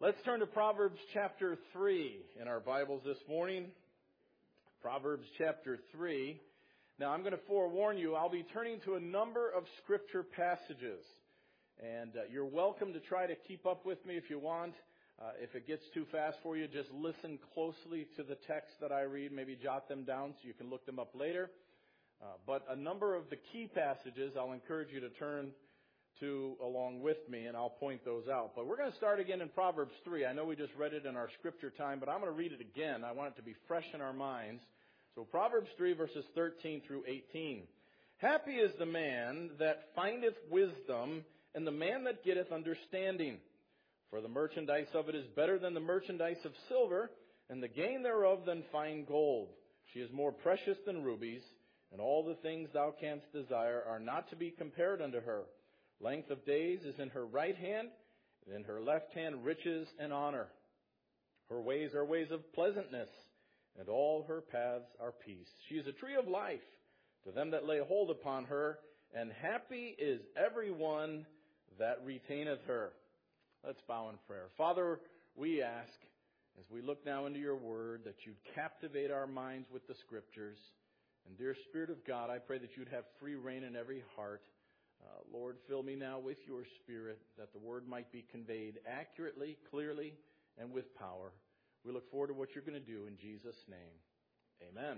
Let's turn to Proverbs chapter 3 in our Bibles this morning. Proverbs chapter 3. Now, I'm going to forewarn you, I'll be turning to a number of scripture passages. And you're welcome to try to keep up with me if you want. If it gets too fast for you, just listen closely to the text that I read. Maybe jot them down so you can look them up later. But a number of the key passages I'll encourage you to turn to along with me, and I'll point those out. But we're going to start again in Proverbs 3. I know we just read it in our scripture time, but I'm going to read it again. I want it to be fresh in our minds. So Proverbs 3, verses 13 through 18. Happy is the man that findeth wisdom, and the man that getteth understanding. For the merchandise of it is better than the merchandise of silver, and the gain thereof than fine gold. She is more precious than rubies, and all the things thou canst desire are not to be compared unto her. Length of days is in her right hand, and in her left hand riches and honor. Her ways are ways of pleasantness, and all her paths are peace. She is a tree of life to them that lay hold upon her, and happy is every one that retaineth her. Let's bow in prayer. Father, we ask, as we look now into your word, that you'd captivate our minds with the scriptures. And dear Spirit of God, I pray that you'd have free reign in every heart. Lord, fill me now with your Spirit, that the word might be conveyed accurately, clearly, and with power. We look forward to what you're going to do in Jesus' name. Amen.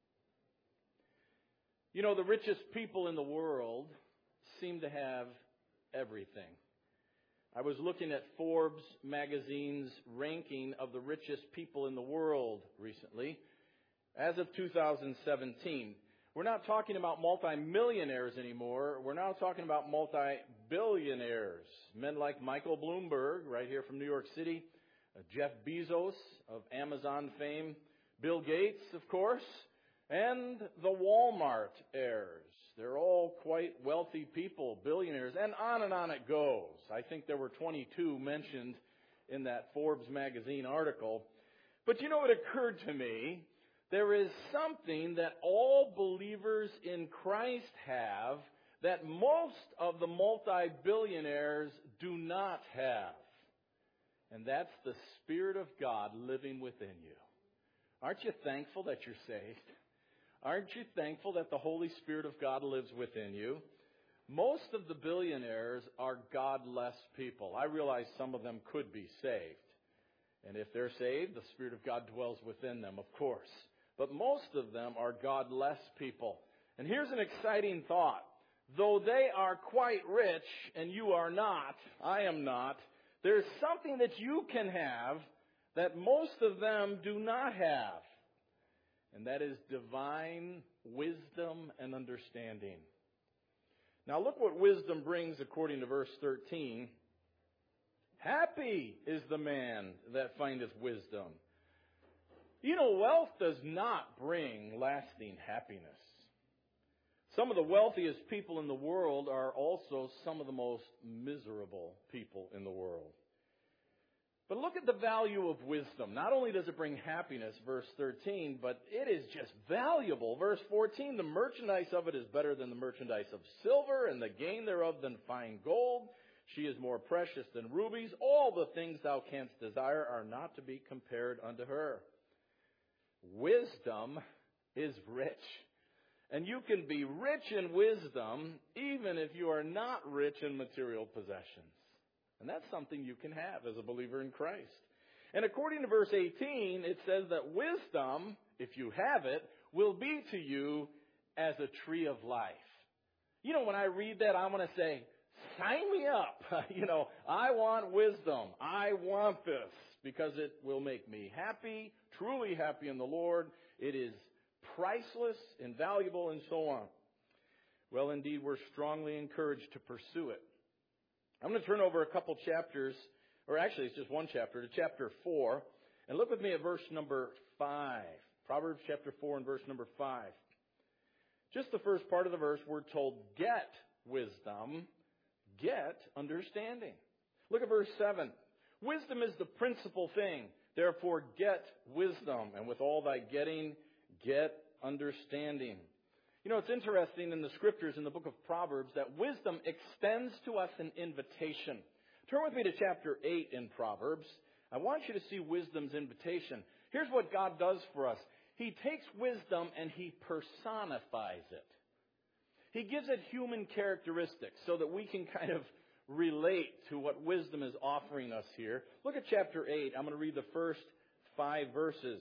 You know, the richest people in the world seem to have everything. I was looking at Forbes magazine's ranking of the richest people in the world recently. As of 2017, we're not talking about multimillionaires anymore. We're now talking about multi-billionaires. Men like Michael Bloomberg, right here from New York City, Jeff Bezos of Amazon fame, Bill Gates, of course, and the Walmart heirs. They're all quite wealthy people, billionaires, and on it goes. I think there were 22 mentioned in that Forbes magazine article. But you know, it occurred to me, there is something that all believers in Christ have that most of the multi-billionaires do not have. And that's the Spirit of God living within you. Aren't you thankful that you're saved? Aren't you thankful that the Holy Spirit of God lives within you? Most of the billionaires are godless people. I realize some of them could be saved. And if they're saved, the Spirit of God dwells within them, of course. But most of them are godless people. And here's an exciting thought. Though they are quite rich and you are not, I am not, there's something that you can have that most of them do not have. And that is divine wisdom and understanding. Now look what wisdom brings according to verse 13. Happy is the man that findeth wisdom. You know, wealth does not bring lasting happiness. Some of the wealthiest people in the world are also some of the most miserable people in the world. But look at the value of wisdom. Not only does it bring happiness, verse 13, but it is just valuable. Verse 14, the merchandise of it is better than the merchandise of silver, and the gain thereof than fine gold. She is more precious than rubies. All the things thou canst desire are not to be compared unto her. Wisdom is rich. And you can be rich in wisdom even if you are not rich in material possessions. And that's something you can have as a believer in Christ. And according to verse 18, it says that wisdom, if you have it, will be to you as a tree of life. You know, when I read that, I want to say, sign me up. I want wisdom. I want this because it will make me happy, truly happy in the Lord. It is priceless, invaluable, and so on. Well, indeed, we're strongly encouraged to pursue it. I'm going to turn over a couple chapters, or actually it's just one chapter, to chapter 4. And look with me at verse number 5. Proverbs chapter 4 and verse number 5. Just the first part of the verse, we're told, get wisdom, get understanding. Look at verse 7. Wisdom is the principal thing. Therefore, get wisdom. And with all thy getting, get understanding. You know, it's interesting in the scriptures in the book of Proverbs that wisdom extends to us an invitation. Turn with me to chapter 8 in Proverbs. I want you to see wisdom's invitation. Here's what God does for us. He takes wisdom and He personifies it. He gives it human characteristics so that we can kind of relate to what wisdom is offering us here. Look at chapter 8. I'm going to read the first 5 verses.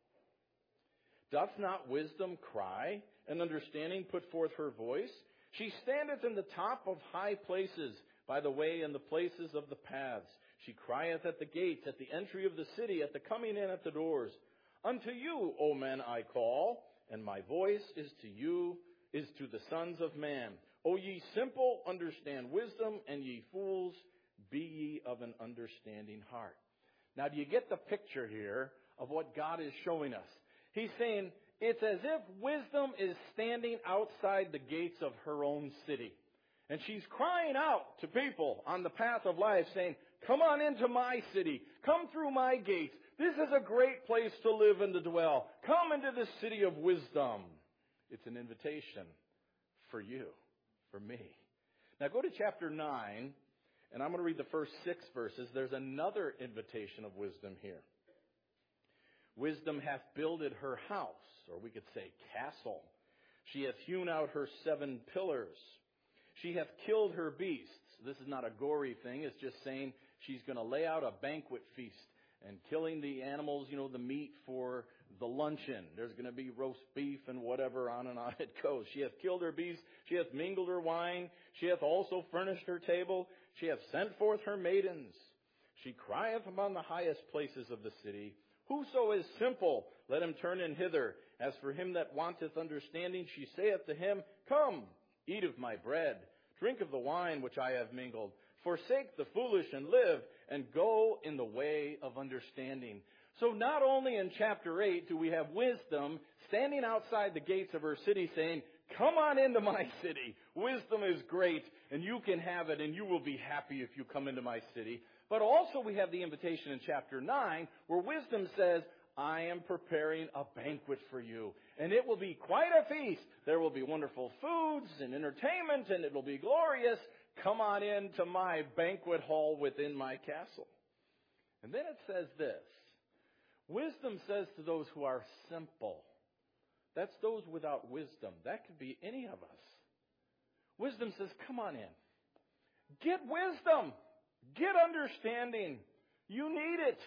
Doth not wisdom cry, and understanding put forth her voice? She standeth in the top of high places, by the way and the places of the paths. She crieth at the gates, at the entry of the city, at the coming in at the doors. Unto you, O men, I call, and my voice is to you, is to the sons of man. O ye simple, understand wisdom, and ye fools, be ye of an understanding heart. Now, do you get the picture here of what God is showing us? He's saying it's as if wisdom is standing outside the gates of her own city. And she's crying out to people on the path of life saying, come on into my city. Come through my gates. This is a great place to live and to dwell. Come into the city of wisdom. It's an invitation for you, for me. Now go to chapter 9, and I'm going to read the first 6 verses. There's another invitation of wisdom here. Wisdom hath builded her house, or we could say castle. She hath hewn out her 7 pillars. She hath killed her beasts. This is not a gory thing. It's just saying she's going to lay out a banquet feast and killing the animals, the meat for the luncheon. There's going to be roast beef and whatever, on and on it goes. She hath killed her beasts. She hath mingled her wine. She hath also furnished her table. She hath sent forth her maidens. She crieth upon the highest places of the city. Whoso is simple, let him turn in hither. As for him that wanteth understanding, she saith to him, come, eat of my bread, drink of the wine which I have mingled. Forsake the foolish and live, and go in the way of understanding. So not only in chapter 8 do we have wisdom standing outside the gates of her city saying, come on into my city. Wisdom is great, and you can have it, and you will be happy if you come into my city. But also we have the invitation in chapter 9 where wisdom says, I am preparing a banquet for you, and it will be quite a feast. There will be wonderful foods and entertainment, and it will be glorious. Come on into my banquet hall within my castle. And then it says this. Wisdom says to those who are simple. That's those without wisdom. That could be any of us. Wisdom says, come on in. Get wisdom. Get understanding. You need it.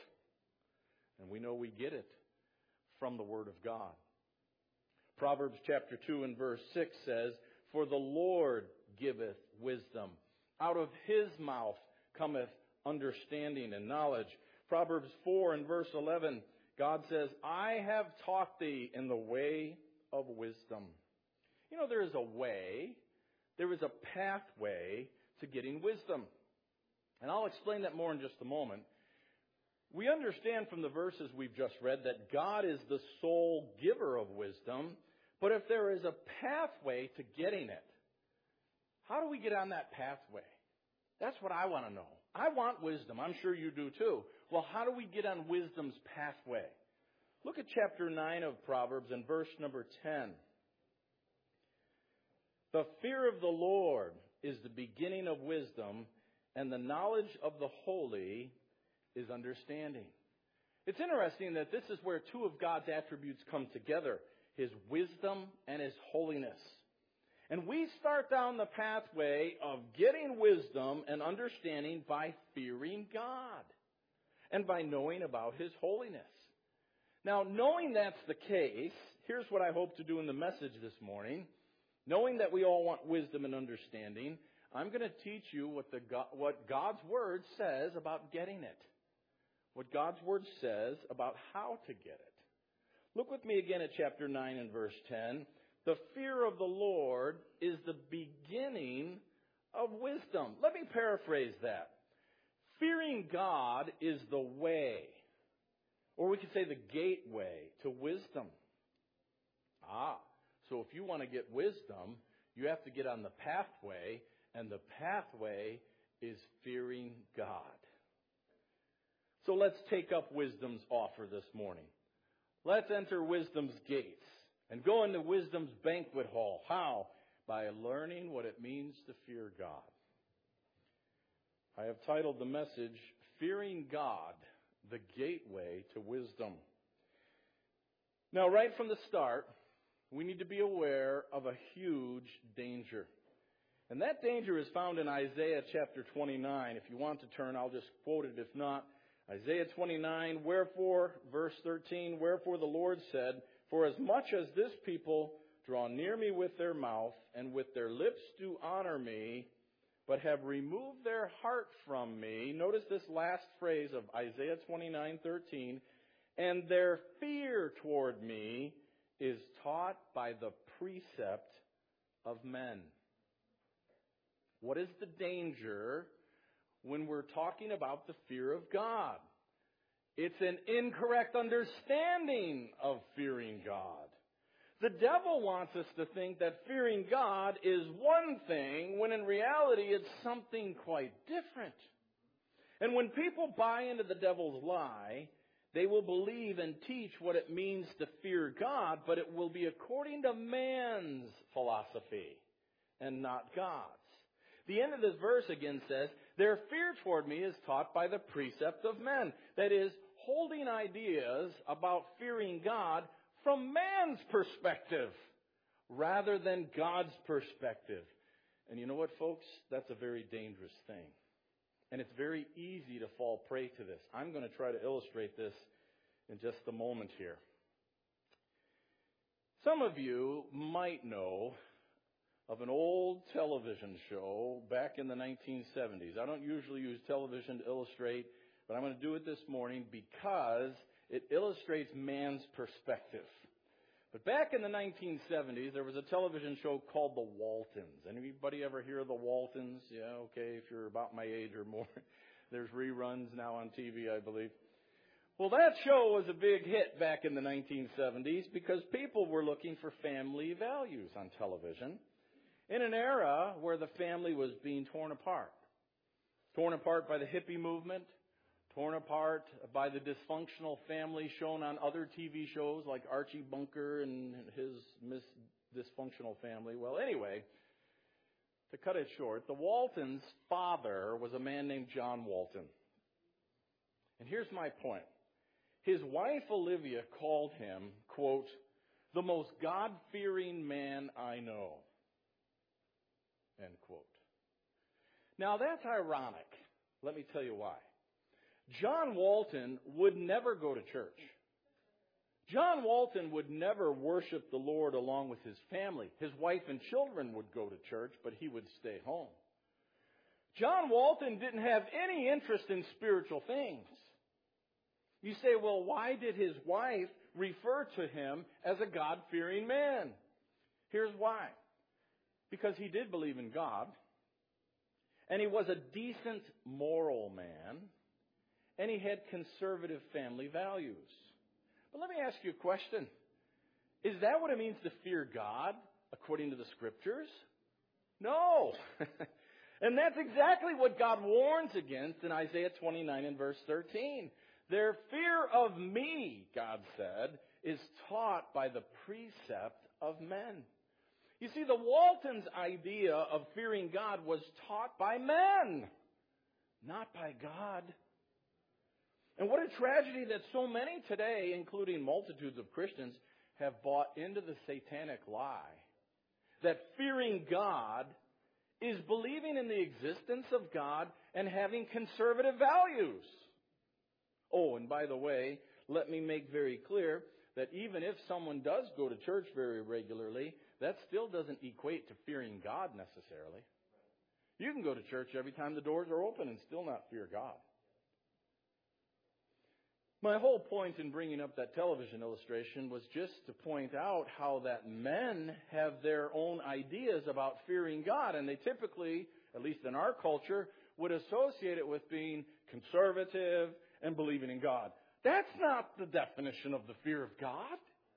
And we know we get it from the Word of God. Proverbs chapter 2 and verse 6 says, for the Lord giveth wisdom. Out of His mouth cometh understanding and knowledge. Proverbs 4 and verse 11, God says, I have taught thee in the way of wisdom. There is a way, there is a pathway to getting wisdom. And I'll explain that more in just a moment. We understand from the verses we've just read that God is the sole giver of wisdom. But if there is a pathway to getting it, how do we get on that pathway? That's what I want to know. I want wisdom. I'm sure you do too. Well, how do we get on wisdom's pathway? Look at chapter 9 of Proverbs and verse number 10. The fear of the Lord is the beginning of wisdom, and the knowledge of the holy is understanding. It's interesting that this is where 2 of God's attributes come together, His wisdom and His holiness. And we start down the pathway of getting wisdom and understanding by fearing God and by knowing about His holiness. Now, knowing that's the case, here's what I hope to do in the message this morning. Knowing that we all want wisdom and understanding, I'm going to teach you what God's Word says about getting it. What God's Word says about how to get it. Look with me again at chapter 9 and verse 10. The fear of the Lord is the beginning of wisdom. Let me paraphrase that. Fearing God is the way, or we could say the gateway to wisdom. So if you want to get wisdom, you have to get on the pathway, and the pathway is fearing God. So let's take up wisdom's offer this morning. Let's enter wisdom's gates and go into wisdom's banquet hall. How? By learning what it means to fear God. I have titled the message, Fearing God, the Gateway to Wisdom. Now, right from the start, we need to be aware of a huge danger. And that danger is found in Isaiah chapter 29. If you want to turn, I'll just quote it. If not, Isaiah 29, wherefore, verse 13, wherefore the Lord said, for as much as this people draw near me with their mouth, and with their lips do honor me, but have removed their heart from me. Notice this last phrase of Isaiah 29:13, and their fear toward me is taught by the precept of men. What is the danger when we're talking about the fear of God? It's an incorrect understanding of fearing God. The devil wants us to think that fearing God is one thing, when in reality it's something quite different. And when people buy into the devil's lie, they will believe and teach what it means to fear God, but it will be according to man's philosophy and not God's. The end of this verse again says, their fear toward me is taught by the precept of men. That is, holding ideas about fearing God from man's perspective rather than God's perspective. And you know what, folks? That's a very dangerous thing. And it's very easy to fall prey to this. I'm going to try to illustrate this in just a moment here. Some of you might know of an old television show back in the 1970s. I don't usually use television to illustrate, but I'm going to do it this morning because it illustrates man's perspective. But back in the 1970s, there was a television show called The Waltons. Anybody ever hear of The Waltons? Yeah, okay, if you're about my age or more. There's reruns now on TV, I believe. Well, that show was a big hit back in the 1970s because people were looking for family values on television in an era where the family was being torn apart. Torn apart by the hippie movement, torn apart by the dysfunctional family shown on other TV shows like Archie Bunker and his dysfunctional family. Well, anyway, to cut it short, the Waltons' father was a man named John Walton. And here's my point. His wife, Olivia, called him, quote, the most God-fearing man I know, end quote. Now, that's ironic. Let me tell you why. John Walton would never go to church. John Walton would never worship the Lord along with his family. His wife and children would go to church, but he would stay home. John Walton didn't have any interest in spiritual things. You say, well, why did his wife refer to him as a God-fearing man? Here's why. Because he did believe in God, and he was a decent, moral man, and he had conservative family values. But let me ask you a question. Is that what it means to fear God according to the Scriptures? No. And that's exactly what God warns against in Isaiah 29 and verse 13. Their fear of me, God said, is taught by the precept of men. You see, the Waltons' idea of fearing God was taught by men, not by God. And what a tragedy that so many today, including multitudes of Christians, have bought into the satanic lie that fearing God is believing in the existence of God and having conservative values. Oh, and by the way, let me make very clear that even if someone does go to church very regularly, that still doesn't equate to fearing God necessarily. You can go to church every time the doors are open and still not fear God. My whole point in bringing up that television illustration was just to point out how that men have their own ideas about fearing God, and they typically, at least in our culture, would associate it with being conservative and believing in God. That's not the definition of the fear of God.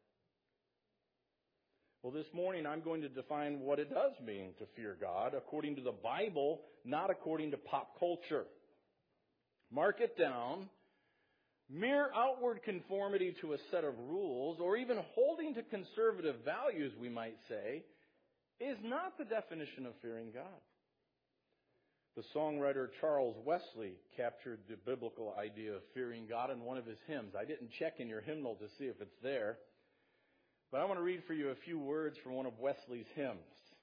Well, this morning I'm going to define what it does mean to fear God according to the Bible, not according to pop culture. Mark it down. Mere outward conformity to a set of rules, or even holding to conservative values, we might say, is not the definition of fearing God. The songwriter Charles Wesley captured the biblical idea of fearing God in one of his hymns. I didn't check in your hymnal to see if it's there, but I want to read for you a few words from one of Wesley's hymns.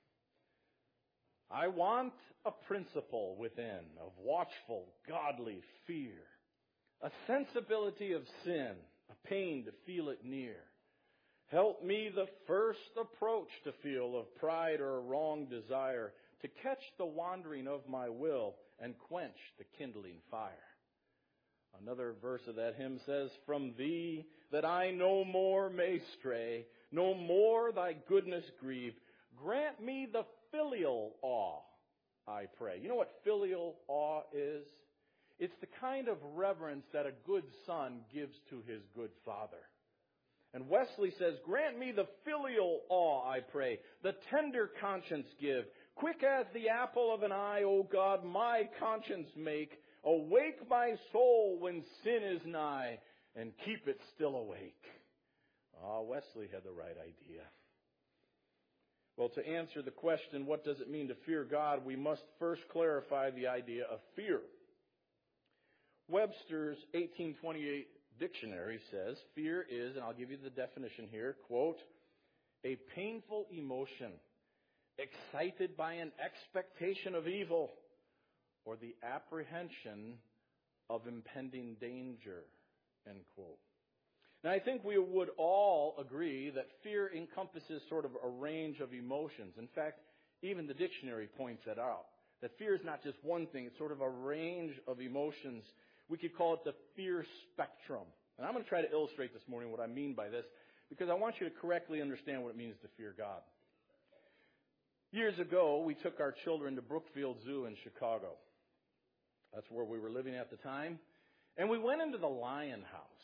I want a principle within of watchful, godly fear, a sensibility of sin, a pain to feel it near. Help me the first approach to feel of pride or a wrong desire, to catch the wandering of my will and quench the kindling fire. Another verse of that hymn says, from thee that I no more may stray, no more thy goodness grieve, grant me the filial awe, I pray. You know what filial awe is? It's the kind of reverence that a good son gives to his good father. And Wesley says, grant me the filial awe, I pray, the tender conscience give. Quick as the apple of an eye, O God, my conscience make. Awake my soul when sin is nigh, and keep it still awake. Wesley had the right idea. Well, to answer the question, what does it mean to fear God, we must first clarify the idea of fear. Webster's 1828 dictionary says, fear is, and I'll give you the definition here, quote, a painful emotion excited by an expectation of evil or the apprehension of impending danger, end quote. Now, I think we would all agree that fear encompasses sort of a range of emotions. In fact, even the dictionary points that out, that fear is not just one thing, it's sort of a range of emotions. We could call it the fear spectrum. And I'm going to try to illustrate this morning what I mean by this, because I want you to correctly understand what it means to fear God. Years ago, we took our children to Brookfield Zoo in Chicago. That's where we were living at the time. And we went into the lion house.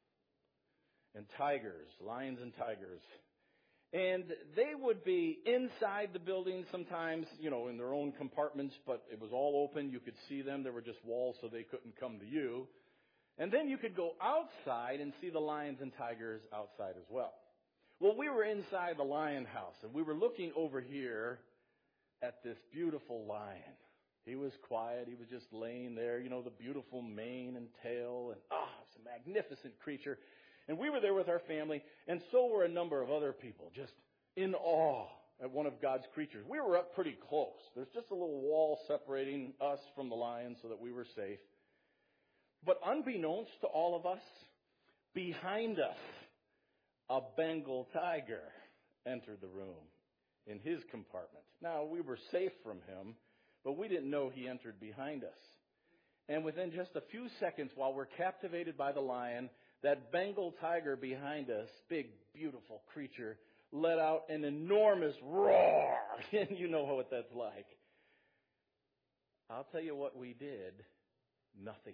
And tigers, lions and tigers. And they would be inside the building sometimes, in their own compartments, but it was all open. You could see them. There were just walls so they couldn't come to you. And then you could go outside and see the lions and tigers outside as well. Well, we were inside the lion house, and we were looking over here at this beautiful lion. He was quiet. He was just laying there, the beautiful mane and tail. And, it's a magnificent creature. And we were there with our family, and so were a number of other people, just in awe at one of God's creatures. We were up pretty close. There's just a little wall separating us from the lion so that we were safe. But unbeknownst to all of us, behind us, a Bengal tiger entered the room in his compartment. Now, we were safe from him, but we didn't know he entered behind us. And within just a few seconds, while we're captivated by the lion, that Bengal tiger behind us, big, beautiful creature, let out an enormous roar. And you know what that's like. I'll tell you what we did. Nothing.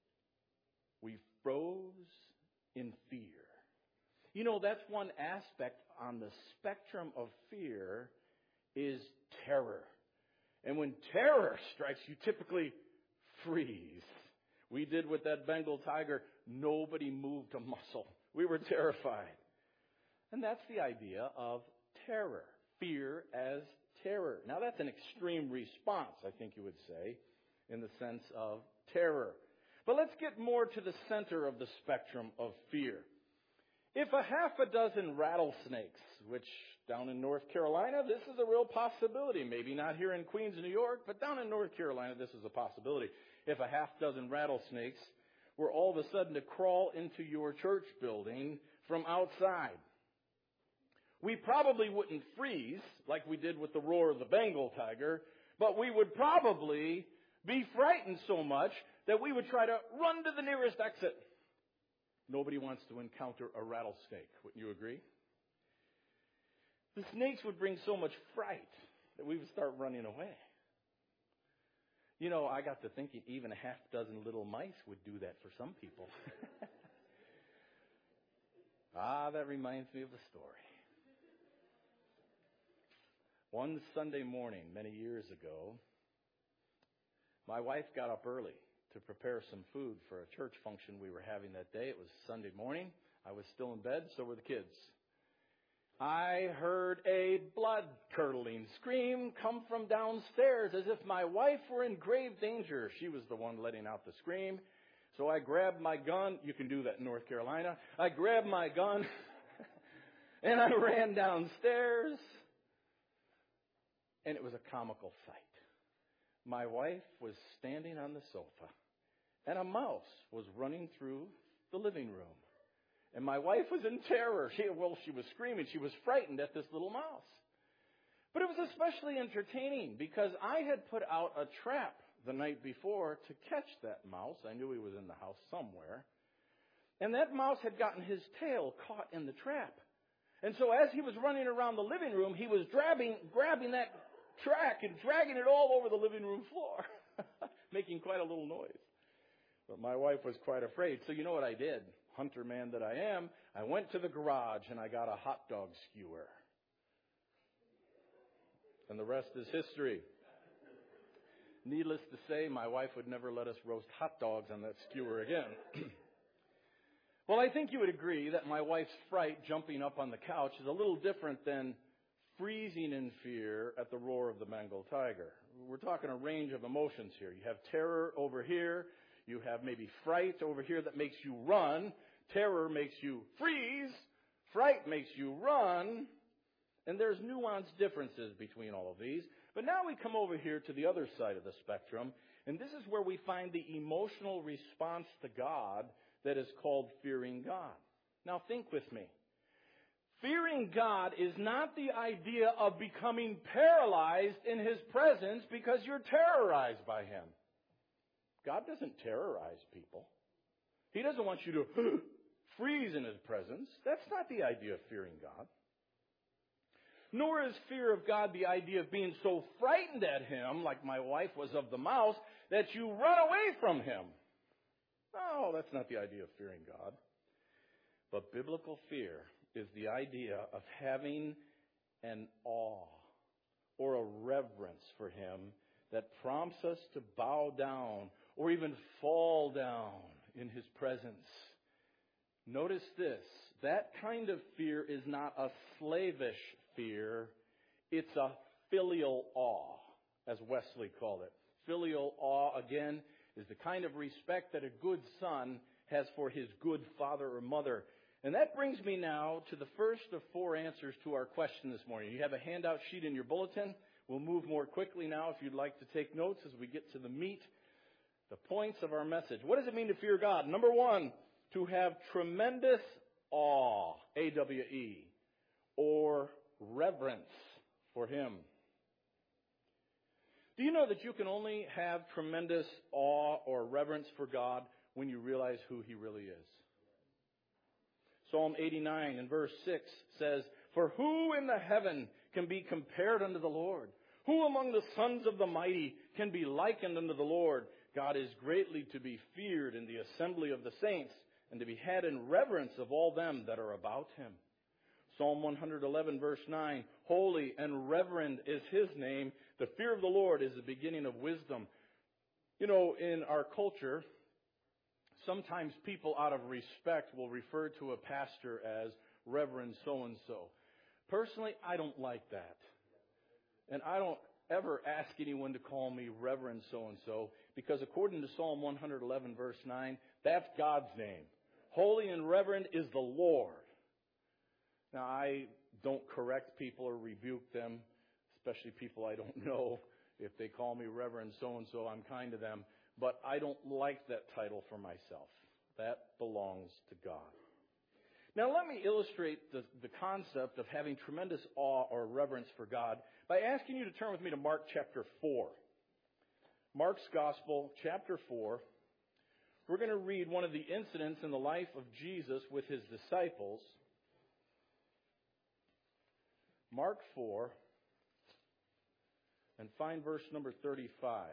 We froze in fear. That's one aspect on the spectrum of fear is terror. And when terror strikes, you typically freeze. We did with that Bengal tiger. Nobody moved a muscle. We were terrified. And that's the idea of terror. Fear as terror. Now, that's an extreme response, I think you would say, in the sense of terror. But let's get more to the center of the spectrum of fear. If a half a dozen rattlesnakes, which down in North Carolina, this is a real possibility. Maybe not here in Queens, New York, but down in North Carolina, this is a possibility. If a half dozen rattlesnakes were all of a sudden to crawl into your church building from outside, we probably wouldn't freeze like we did with the roar of the Bengal tiger, but we would probably be frightened so much that we would try to run to the nearest exit. Nobody wants to encounter a rattlesnake, wouldn't you agree? The snakes would bring so much fright that we would start running away. I got to thinking even a half dozen little mice would do that for some people. That reminds me of a story. One Sunday morning, many years ago, my wife got up early to prepare some food for a church function we were having that day. It was Sunday morning. I was still in bed, so were the kids. I heard a blood-curdling scream come from downstairs as if my wife were in grave danger. She was the one letting out the scream. So I grabbed my gun. You can do that in North Carolina. I grabbed my gun and I ran downstairs. And it was a comical sight. My wife was standing on the sofa and a mouse was running through the living room. And my wife was in terror. She was screaming. She was frightened at this little mouse. But it was especially entertaining because I had put out a trap the night before to catch that mouse. I knew he was in the house somewhere. And that mouse had gotten his tail caught in the trap. And so as he was running around the living room, he was grabbing that track and dragging it all over the living room floor, making quite a little noise. But my wife was quite afraid. So you know what I did? Hunter man that I am, I went to the garage and I got a hot dog skewer. And the rest is history. Needless to say, my wife would never let us roast hot dogs on that skewer again. Well, I think you would agree that my wife's fright jumping up on the couch is a little different than freezing in fear at the roar of the Bengal tiger. We're talking a range of emotions here. You have terror over here. You have maybe fright over here that makes you run. Terror makes you freeze. Fright makes you run. And there's nuanced differences between all of these. But now we come over here to the other side of the spectrum. And this is where we find the emotional response to God that is called fearing God. Now think with me. Fearing God is not the idea of becoming paralyzed in His presence because you're terrorized by Him. God doesn't terrorize people. He doesn't want you to freeze in His presence. That's not the idea of fearing God. Nor is fear of God the idea of being so frightened at Him, like my wife was of the mouse, that you run away from Him. No, that's not the idea of fearing God. But biblical fear is the idea of having an awe or a reverence for Him that prompts us to bow down or even fall down in His presence. Notice this. That kind of fear is not a slavish fear. It's a filial awe, as Wesley called it. Filial awe, again, is the kind of respect that a good son has for his good father or mother. And that brings me now to the first of four answers to our question this morning. You have a handout sheet in your bulletin. We'll move more quickly now if you'd like to take notes as we get to the meat, the points of our message. What does it mean to fear God? Number one, to have tremendous awe, A-W-E, or reverence for Him. Do you know that you can only have tremendous awe or reverence for God when you realize who He really is? Psalm 89 and verse 6 says, "For who in the heaven can be compared unto the Lord? Who among the sons of the mighty can be likened unto the Lord? God is greatly to be feared in the assembly of the saints, and to be had in reverence of all them that are about Him." Psalm 111 verse 9, "Holy and reverend is His name. The fear of the Lord is the beginning of wisdom." You know, in our culture, sometimes people out of respect will refer to a pastor as Reverend so-and-so. Personally, I don't like that. And I don't ever ask anyone to call me Reverend so-and-so, because according to Psalm 111 verse 9, that's God's name. Holy and reverend is the Lord. Now, I don't correct people or rebuke them, especially people I don't know. If they call me Reverend so-and-so, I'm kind to them. But I don't like that title for myself. That belongs to God. Now, let me illustrate the concept of having tremendous awe or reverence for God by asking you to turn with me to Mark chapter 4. Mark's Gospel, chapter 4. We're going to read one of the incidents in the life of Jesus with His disciples. Mark 4, and find verse number 35.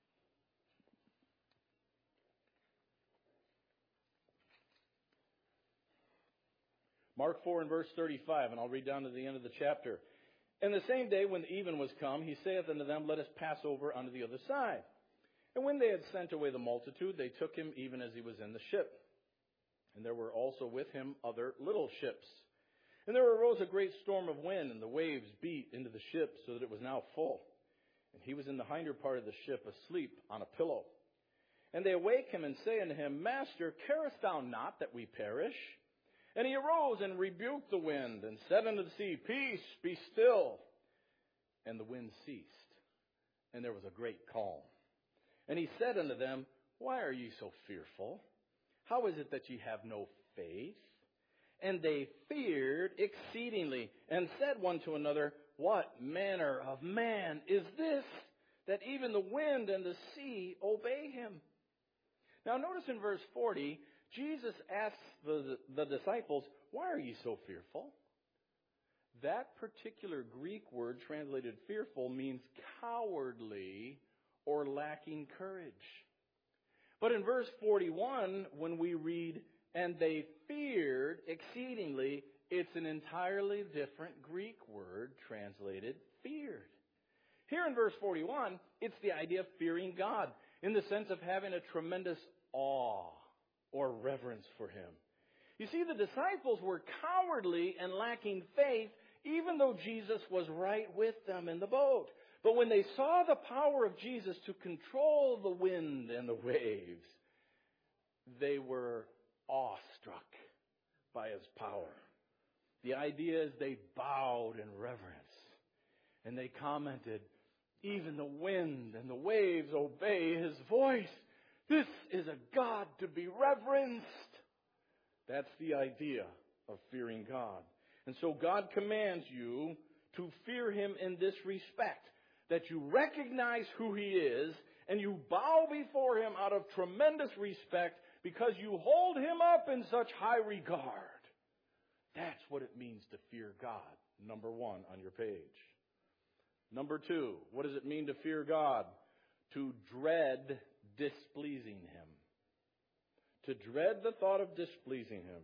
Mark 4 and verse 35, and I'll read down to the end of the chapter. "And the same day when the even was come, He saith unto them, Let us pass over unto the other side. And when they had sent away the multitude, they took Him even as He was in the ship. And there were also with Him other little ships. And there arose a great storm of wind, and the waves beat into the ship so that it was now full. And he was in the hinder part of the ship, asleep on a pillow. And they awake him and say unto him, Master, carest thou not that we perish? And he arose and rebuked the wind, and said unto the sea, Peace, be still. And the wind ceased, and there was a great calm. And he said unto them, Why are ye so fearful? How is it that ye have no faith? And they feared exceedingly, and said one to another, What manner of man is this, that even the wind and the sea obey him? Now notice in verse 40, Jesus asks the disciples, Why are ye so fearful? That particular Greek word translated fearful means cowardly or lacking courage. But in verse 41, when we read, and they feared exceedingly, it's an entirely different Greek word translated feared. Here in verse 41, it's the idea of fearing God in the sense of having a tremendous awe or reverence for Him. You see, the disciples were cowardly and lacking faith, even though Jesus was right with them in the boat. But when they saw the power of Jesus to control the wind and the waves, they were awestruck by His power. The idea is they bowed in reverence. And they commented, even the wind and the waves obey His voice. This is a God to be reverenced. That's the idea of fearing God. And so God commands you to fear Him in this respect, that you recognize who He is and you bow before Him out of tremendous respect because you hold Him up in such high regard. That's what it means to fear God. Number 1 on your page. Number 2, what does it mean to fear God? To dread displeasing Him. To dread the thought of displeasing Him.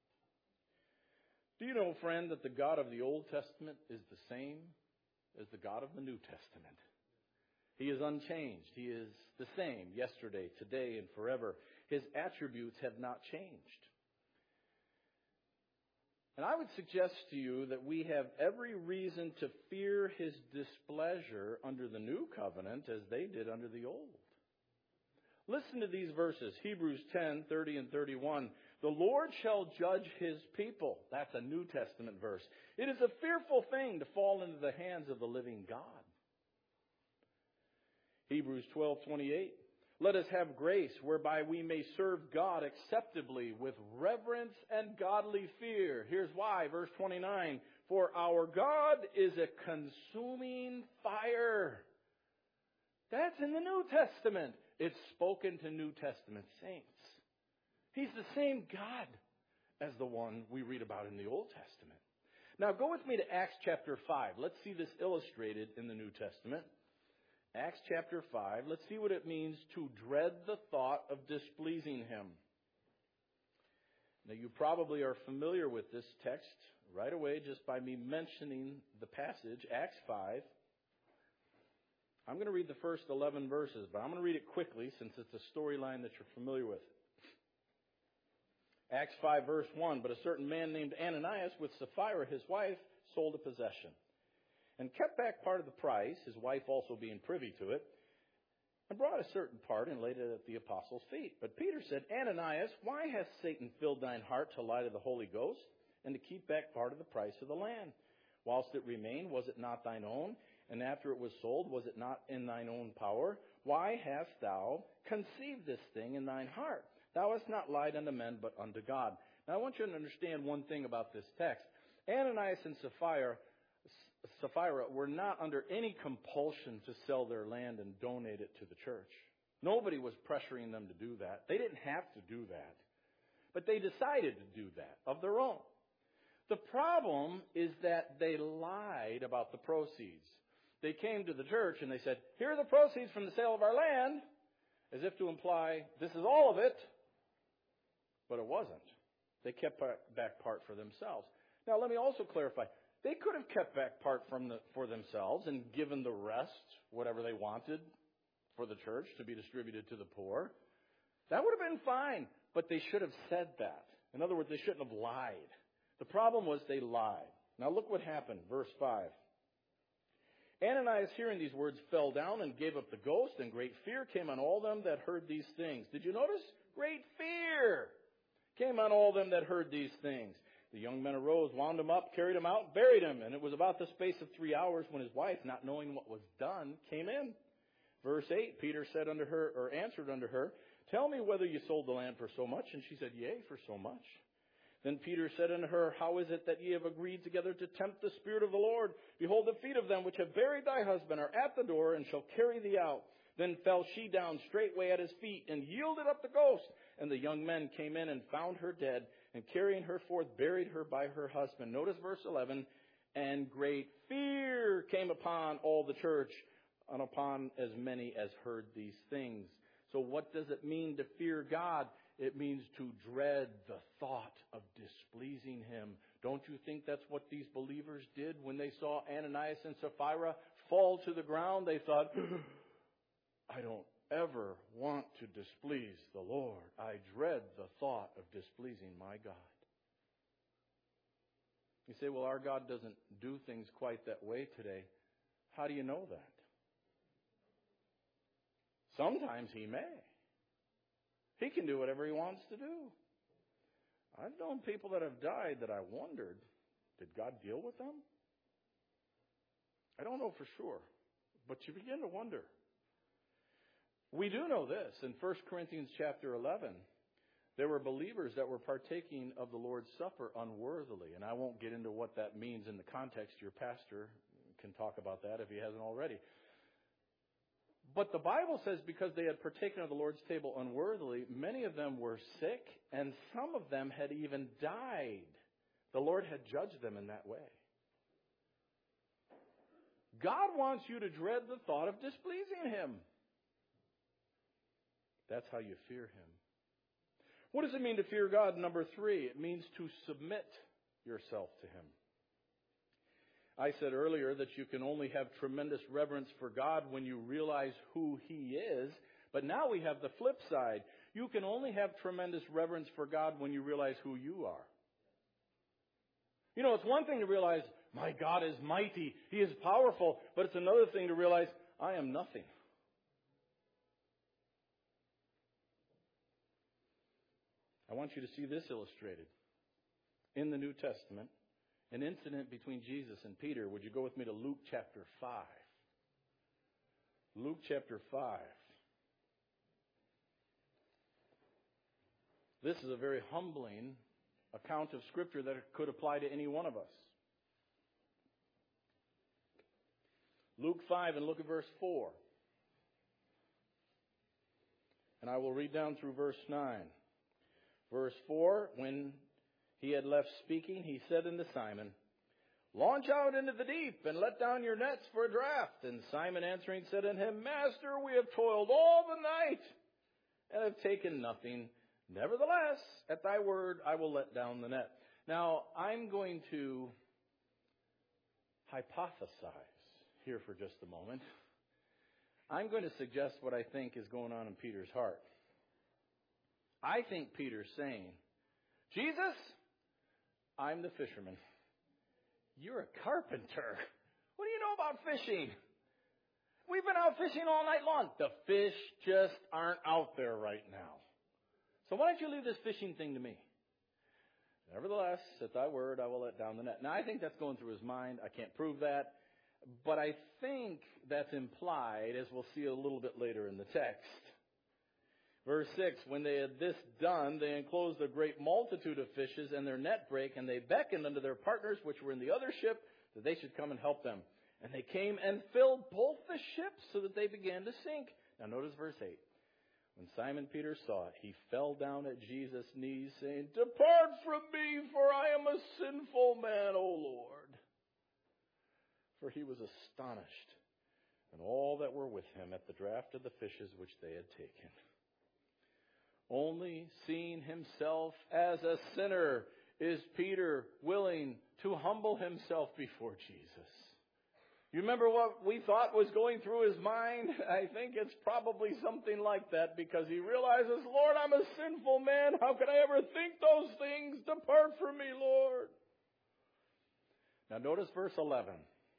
Do you know, friend, that the God of the Old Testament is the same as the God of the New Testament? He is unchanged. He is the same yesterday, today, and forever. His attributes have not changed. And I would suggest to you that we have every reason to fear His displeasure under the New Covenant as they did under the Old. Listen to these verses, Hebrews 10, 30 and 31. The Lord shall judge His people. That's a New Testament verse. It is a fearful thing to fall into the hands of the living God. Hebrews 12:28. Let us have grace whereby we may serve God acceptably with reverence and godly fear. Here's why, verse 29. For our God is a consuming fire. That's in the New Testament. It's spoken to New Testament saints. He's the same God as the one we read about in the Old Testament. Now go with me to Acts chapter 5. Let's see this illustrated in the New Testament. Acts chapter 5. Let's see what it means to dread the thought of displeasing Him. Now you probably are familiar with this text right away just by me mentioning the passage, Acts 5. I'm going to read the first 11 verses, but I'm going to read it quickly since it's a storyline that you're familiar with. Acts 5 verse 1, but a certain man named Ananias with Sapphira his wife sold a possession and kept back part of the price, his wife also being privy to it, and brought a certain part and laid it at the apostles' feet. But Peter said, Ananias, why hath Satan filled thine heart to lie to the Holy Ghost and to keep back part of the price of the land? Whilst it remained, was it not thine own? And after it was sold, was it not in thine own power? Why hast thou conceived this thing in thine heart? Thou hast not lied unto men, but unto God. Now I want you to understand one thing about this text. Ananias and Sapphira were not under any compulsion to sell their land and donate it to the church. Nobody was pressuring them to do that. They didn't have to do that. But they decided to do that of their own. The problem is that they lied about the proceeds. They came to the church and they said, here are the proceeds from the sale of our land, as if to imply this is all of it. But it wasn't. They kept back part for themselves. Now let me also clarify. They could have kept back part for themselves and given the rest, whatever they wanted, for the church to be distributed to the poor. That would have been fine, but they should have said that. In other words, they shouldn't have lied. The problem was they lied. Now look what happened, verse 5. Ananias, hearing these words, fell down and gave up the ghost, and great fear came on all them that heard these things. Did you notice? Great fear came on all them that heard these things. The young men arose, wound him up, carried him out, buried him. And it was about the space of 3 hours when his wife, not knowing what was done, came in. Verse 8, Peter said unto her, or answered unto her, Tell me whether you sold the land for so much. And she said, Yea, for so much. Then Peter said unto her, How is it that ye have agreed together to tempt the Spirit of the Lord? Behold, the feet of them which have buried thy husband are at the door, and shall carry thee out. Then fell she down straightway at his feet, and yielded up the ghost. And the young men came in and found her dead, and carrying her forth, buried her by her husband. Notice verse 11. And great fear came upon all the church, and upon as many as heard these things. So what does it mean to fear God? It means to dread the thought of displeasing Him. Don't you think that's what these believers did when they saw Ananias and Sapphira fall to the ground? They thought, I don't ever want to displease the Lord. I dread the thought of displeasing my God. You say, well, our God doesn't do things quite that way today. How do you know that? Sometimes He may. He can do whatever He wants to do. I've known people that have died that I wondered, did God deal with them? I don't know for sure, but you begin to wonder. We do know this. In 1 Corinthians chapter 11, there were believers that were partaking of the Lord's Supper unworthily. And I won't get into what that means in the context. Your pastor can talk about that if he hasn't already. But the Bible says because they had partaken of the Lord's table unworthily, many of them were sick, and some of them had even died. The Lord had judged them in that way. God wants you to dread the thought of displeasing Him. That's how you fear Him. What does it mean to fear God? Number 3, it means to submit yourself to Him. I said earlier that you can only have tremendous reverence for God when you realize who He is. But now we have the flip side. You can only have tremendous reverence for God when you realize who you are. You know, it's one thing to realize, my God is mighty, He is powerful. But it's another thing to realize, I am nothing. I want you to see this illustrated in the New Testament. An incident between Jesus and Peter. Would you go with me to Luke chapter 5? Luke chapter 5. This is a very humbling account of Scripture that could apply to any one of us. Luke 5, and look at verse 4. And I will read down through verse 9. Verse 4, when He had left speaking, He said unto Simon, Launch out into the deep, and let down your nets for a draught. And Simon answering said unto Him, Master, we have toiled all the night, and have taken nothing. Nevertheless, at thy word, I will let down the net. Now, I'm going to hypothesize here for just a moment. I'm going to suggest what I think is going on in Peter's heart. I think Peter's saying, Jesus, I'm the fisherman. You're a carpenter. What do you know about fishing? We've been out fishing all night long. The fish just aren't out there right now. So why don't you leave this fishing thing to me? Nevertheless, at thy word, I will let down the net. Now, I think that's going through his mind. I can't prove that. But I think that's implied, as we'll see a little bit later in the text. Verse 6, when they had this done, they enclosed a great multitude of fishes, and their net brake, and they beckoned unto their partners which were in the other ship, that they should come and help them. And they came and filled both the ships, so that they began to sink. Now notice verse 8. When Simon Peter saw it, he fell down at Jesus' knees, saying, Depart from me, for I am a sinful man, O Lord. For he was astonished, and all that were with him at the draught of the fishes which they had taken. Only seeing himself as a sinner is Peter willing to humble himself before Jesus. You remember what we thought was going through his mind? I think it's probably something like that, because he realizes, Lord, I'm a sinful man. How can I ever think those things? Depart from me, Lord. Now notice verse 11.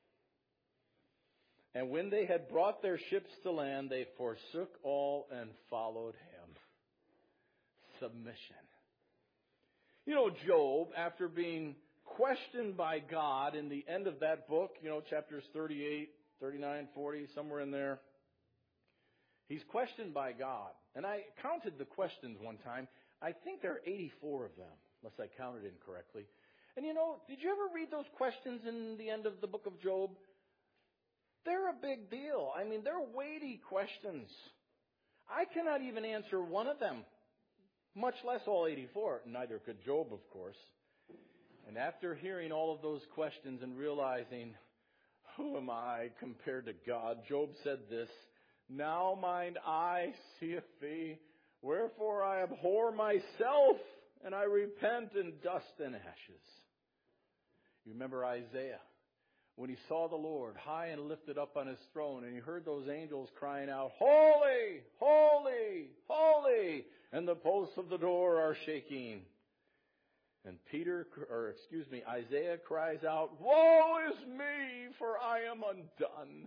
And when they had brought their ships to land, they forsook all and followed him. Submission. You know, Job, after being questioned by God in the end of that book, chapters 38, 39, 40, somewhere in there, he's questioned by God. And I counted the questions one time. I think there are 84 of them, unless I counted incorrectly. And did you ever read those questions in the end of the book of Job? They're a big deal. I mean, they're weighty questions. I cannot even answer one of them, much less all 84. Neither could Job, of course. And after hearing all of those questions and realizing, who am I compared to God? Job said this, now mine eye seeth thee, wherefore I abhor myself, and I repent in dust and ashes. You remember Isaiah, when he saw the Lord high and lifted up on his throne, and he heard those angels crying out, holy, holy, holy, and the posts of the door are shaking. And Isaiah cries out, woe is me, for I am undone.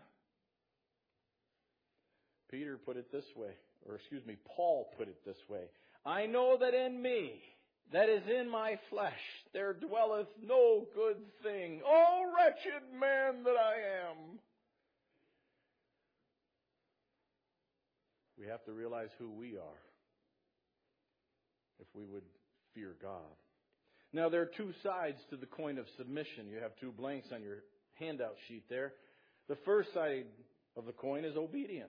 Paul put it this way, I know that in me, that is in my flesh, there dwelleth no good thing. O wretched man that I am. We have to realize who we are if we would fear God. Now, there are two sides to the coin of submission. You have two blanks on your handout sheet there. The first side of the coin is obedience.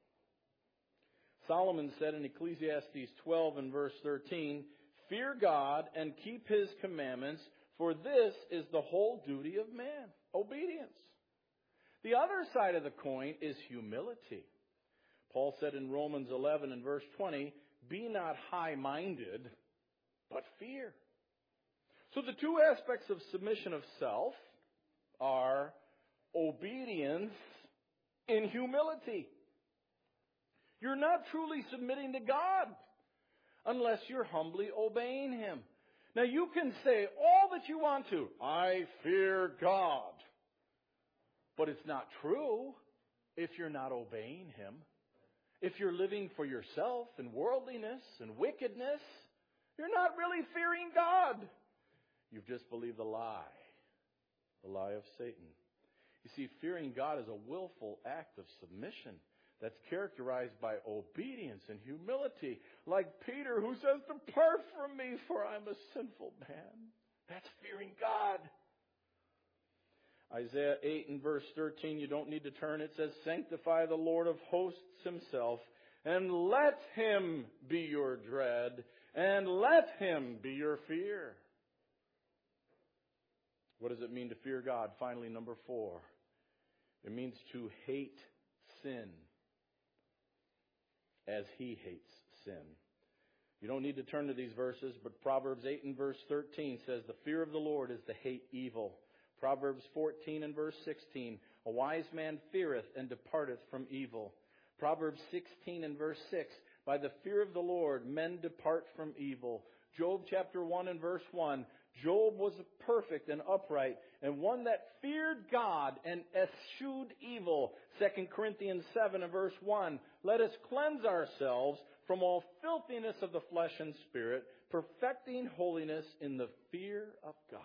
Solomon said in Ecclesiastes 12 and verse 13, fear God and keep his commandments, for this is the whole duty of man. Obedience. The other side of the coin is humility. Paul said in Romans 11 and verse 20, be not high-minded, but fear. So the two aspects of submission of self are obedience in humility. You're not truly submitting to God unless you're humbly obeying him. Now you can say all that you want to. I fear God. But it's not true if you're not obeying him. If you're living for yourself and worldliness and wickedness, you're not really fearing God. You've just believed the lie of Satan. You see, fearing God is a willful act of submission that's characterized by obedience and humility. Like Peter, who says, depart from me, for I'm a sinful man. That's fearing God. Isaiah 8 and verse 13, you don't need to turn. It says, sanctify the Lord of hosts himself, and let him be your dread, and let him be your fear. What does it mean to fear God? Finally, number 4. It means to hate sin as he hates sin. You don't need to turn to these verses, but Proverbs 8 and verse 13 says, the fear of the Lord is to hate evil. Proverbs 14 and verse 16, a wise man feareth and departeth from evil. Proverbs 16 and verse 6, by the fear of the Lord men depart from evil. Job chapter 1 and verse 1, Job was perfect and upright, and one that feared God and eschewed evil. 2 Corinthians 7 and verse 1, let us cleanse ourselves from all filthiness of the flesh and spirit, perfecting holiness in the fear of God.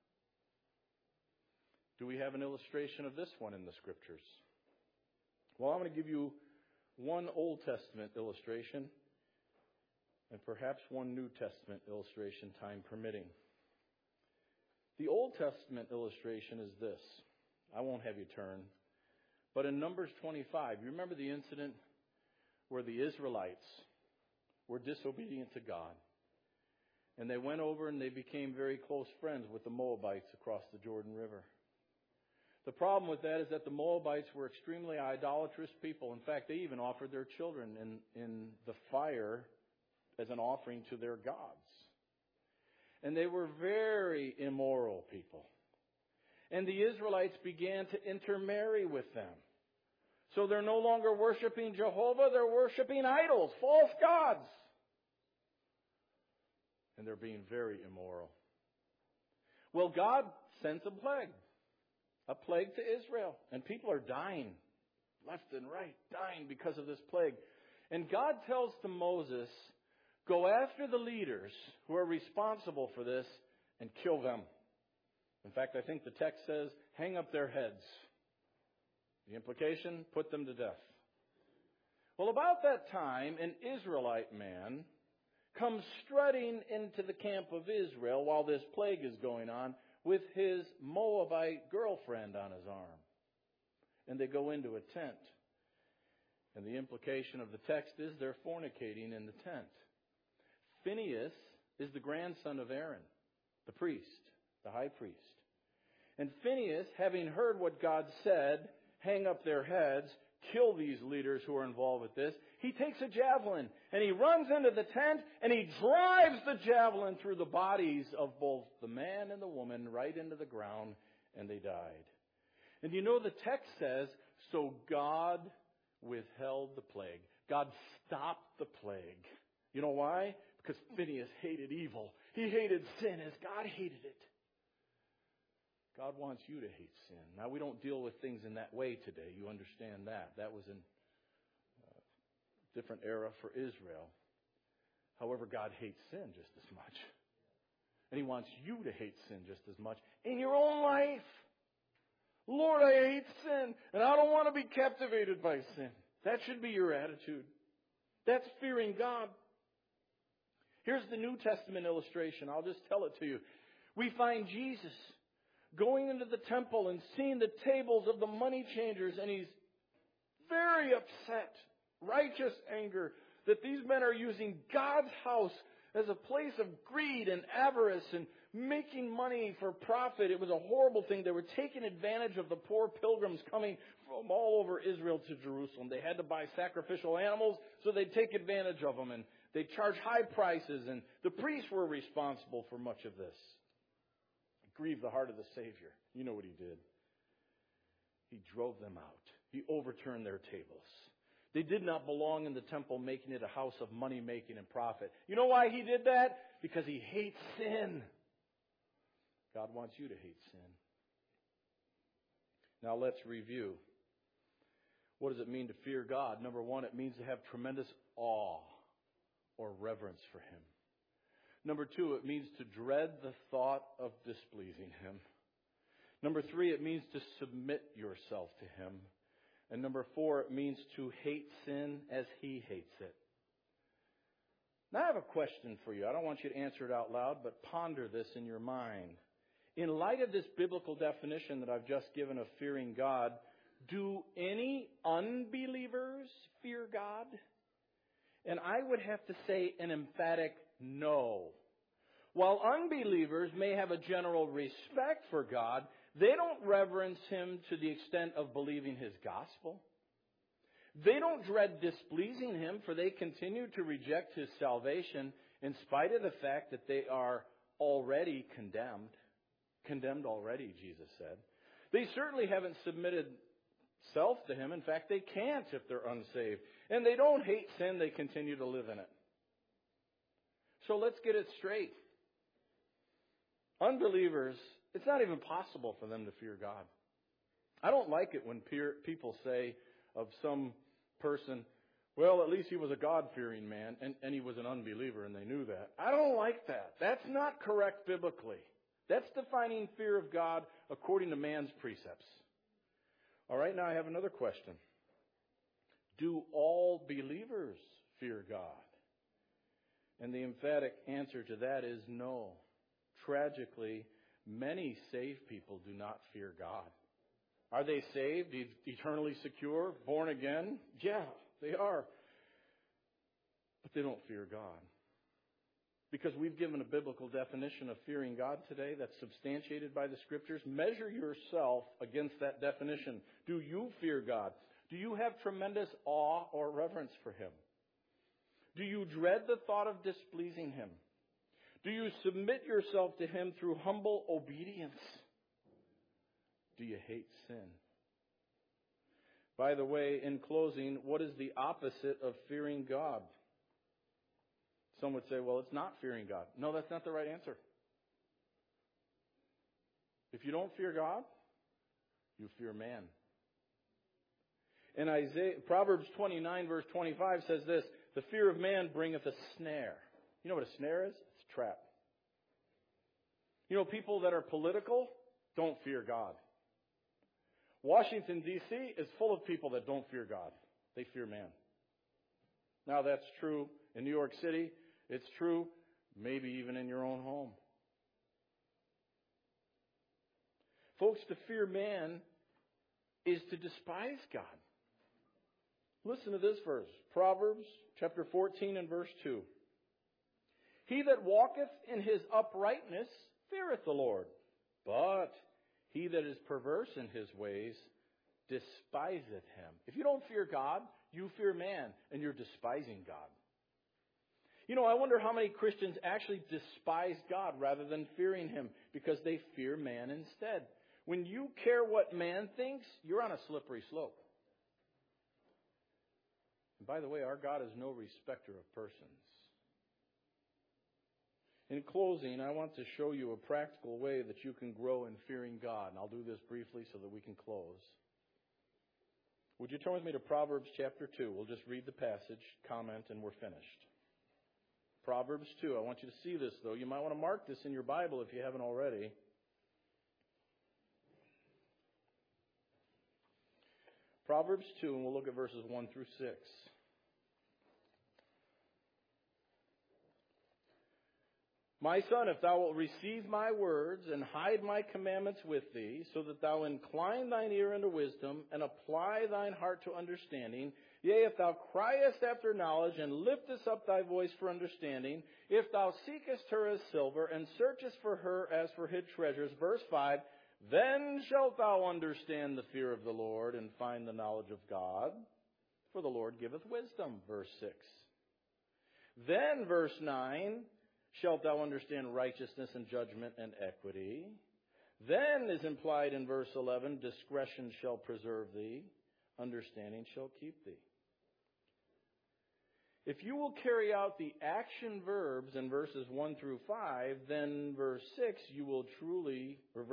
Do we have an illustration of this one in the Scriptures? Well, I'm going to give you one Old Testament illustration and perhaps one New Testament illustration, time permitting. The Old Testament illustration is this. I won't have you turn. But in Numbers 25, you remember the incident where the Israelites were disobedient to God. And they went over and they became very close friends with the Moabites across the Jordan River. The problem with that is that the Moabites were extremely idolatrous people. In fact, they even offered their children in the fire as an offering to their gods. And they were very immoral people. And the Israelites began to intermarry with them. So they're no longer worshiping Jehovah, they're worshiping idols, false gods. And they're being very immoral. Well, God sends a plague. a plague to Israel. And people are dying, left and right, dying because of this plague. And God tells to Moses, go after the leaders who are responsible for this and kill them. In fact, I think the text says, hang up their heads. The implication, put them to death. Well, about that time, an Israelite man comes strutting into the camp of Israel while this plague is going on with his Moabite girlfriend on his arm. And they go into a tent. And the implication of the text is they're fornicating in the tent. Phinehas is the grandson of Aaron, the priest, the high priest. And Phinehas, having heard what God said, hang up their heads, kill these leaders who are involved with this, he takes a javelin and he runs into the tent and he drives the javelin through the bodies of both the man and the woman right into the ground, and they died. And you know the text says, so God withheld the plague. God stopped the plague. You know why? Because Phinehas hated evil. He hated sin as God hated it. God wants you to hate sin. Now, we don't deal with things in that way today. You understand that. That was in a different era for Israel. However, God hates sin just as much. And He wants you to hate sin just as much in your own life. Lord, I hate sin, and I don't want to be captivated by sin. That should be your attitude. That's fearing God. Here's the New Testament illustration. I'll just tell it to you. We find Jesus going into the temple and seeing the tables of the money changers, and He's very upset, righteous anger, that these men are using God's house as a place of greed and avarice and making money for profit. It was a horrible thing. They were taking advantage of the poor pilgrims coming from all over Israel to Jerusalem. They had to buy sacrificial animals, so they'd take advantage of them, and they'd charge high prices, and the priests were responsible for much of this. It grieved the heart of the Savior. You know what He did. He drove them out. He overturned their tables. They did not belong in the temple, making it a house of money making and profit. You know why He did that? Because He hates sin. God wants you to hate sin. Now let's review. What does it mean to fear God? Number one, it means to have tremendous awe or reverence for Him. Number two, it means to dread the thought of displeasing Him. Number three, it means to submit yourself to Him. And number four, it means to hate sin as He hates it. Now I have a question for you. I don't want you to answer it out loud, but ponder this in your mind. In light of this biblical definition that I've just given of fearing God, do any unbelievers fear God? And I would have to say an emphatic no. While unbelievers may have a general respect for God, they don't reverence Him to the extent of believing His gospel. They don't dread displeasing Him, for they continue to reject His salvation in spite of the fact that they are already condemned. Condemned already, Jesus said. They certainly haven't submitted self to Him. In fact, they can't if they're unsaved. And they don't hate sin, they continue to live in it. So let's get it straight. Unbelievers, it's not even possible for them to fear God. I don't like it when people say of some person, well, at least he was a God-fearing man, and he was an unbeliever, and they knew that. I don't like that. That's not correct biblically. That's defining fear of God according to man's precepts. All right, now I have another question. Do all believers fear God? And the emphatic answer to that is no. Tragically, many saved people do not fear God. Are they saved, eternally secure, born again? Yeah, they are. But they don't fear God. Because we've given a biblical definition of fearing God today that's substantiated by the Scriptures. Measure yourself against that definition. Do you fear God? Do you have tremendous awe or reverence for Him? Do you dread the thought of displeasing Him? Do you submit yourself to Him through humble obedience? Do you hate sin? By the way, in closing, what is the opposite of fearing God? Some would say, well, it's not fearing God. No, that's not the right answer. If you don't fear God, you fear man. In Proverbs 29, verse 25 says this, the fear of man bringeth a snare. You know what a snare is? It's a trap. You know, people that are political don't fear God. Washington, D.C. is full of people that don't fear God. They fear man. Now, that's true in New York City. It's true maybe even in your own home. Folks, to fear man is to despise God. Listen to this verse. Proverbs chapter 14 and verse 2. He that walketh in his uprightness feareth the Lord, but he that is perverse in his ways despiseth him. If you don't fear God, you fear man, and you're despising God. You know, I wonder how many Christians actually despise God rather than fearing him because they fear man instead. When you care what man thinks, you're on a slippery slope. And by the way, our God is no respecter of persons. In closing, I want to show you a practical way that you can grow in fearing God. And I'll do this briefly so that we can close. Would you turn with me to Proverbs chapter 2? We'll just read the passage, comment, and we're finished. Proverbs 2. I want you to see this, though. You might want to mark this in your Bible if you haven't already. Proverbs 2, and we'll look at verses 1 through 6. My son, if thou wilt receive my words and hide my commandments with thee, so that thou incline thine ear unto wisdom and apply thine heart to understanding, yea, if thou criest after knowledge and liftest up thy voice for understanding, if thou seekest her as silver and searchest for her as for hid treasures, verse 5, then shalt thou understand the fear of the Lord and find the knowledge of God, for the Lord giveth wisdom, verse 6. Then, verse 9, shalt thou understand righteousness and judgment and equity. Then is implied in verse 11, discretion shall preserve thee, understanding shall keep thee. If you will carry out the action verbs in verses 1 through 5, then verse 5, you will truly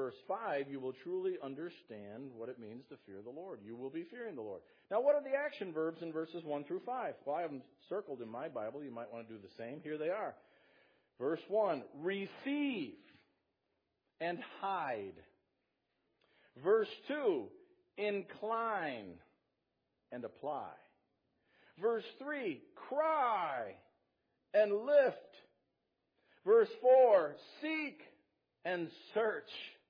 understand what it means to fear the Lord. You will be fearing the Lord. Now, what are the action verbs in verses 1 through 5? Well, I have them circled in my Bible. You might want to do the same. Here they are. Verse 1, receive and hide. Verse 2, incline and apply. Verse 3, cry and lift. Verse 4, seek and search.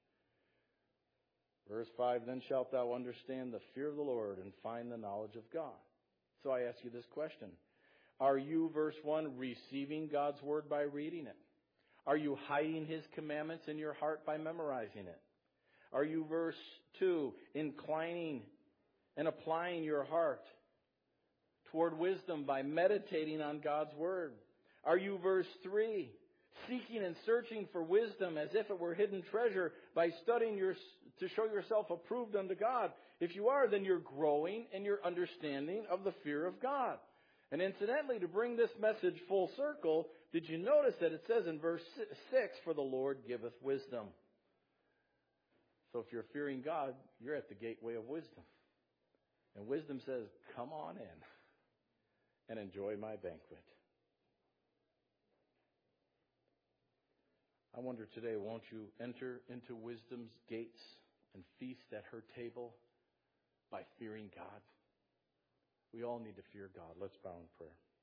Verse 5, then shalt thou understand the fear of the Lord and find the knowledge of God. So I ask you this question. Are you, verse 1, receiving God's word by reading it? Are you hiding his commandments in your heart by memorizing it? Are you, verse 2, inclining and applying your heart toward wisdom by meditating on God's word? Are you, verse 3, seeking and searching for wisdom as if it were hidden treasure by studying to show yourself approved unto God? If you are, then you're growing in your understanding of the fear of God. And incidentally, to bring this message full circle, did you notice that it says in verse 6, for the Lord giveth wisdom? So if you're fearing God, you're at the gateway of wisdom. And wisdom says, come on in and enjoy my banquet. I wonder today, won't you enter into wisdom's gates and feast at her table by fearing God? We all need to fear God. Let's bow in prayer.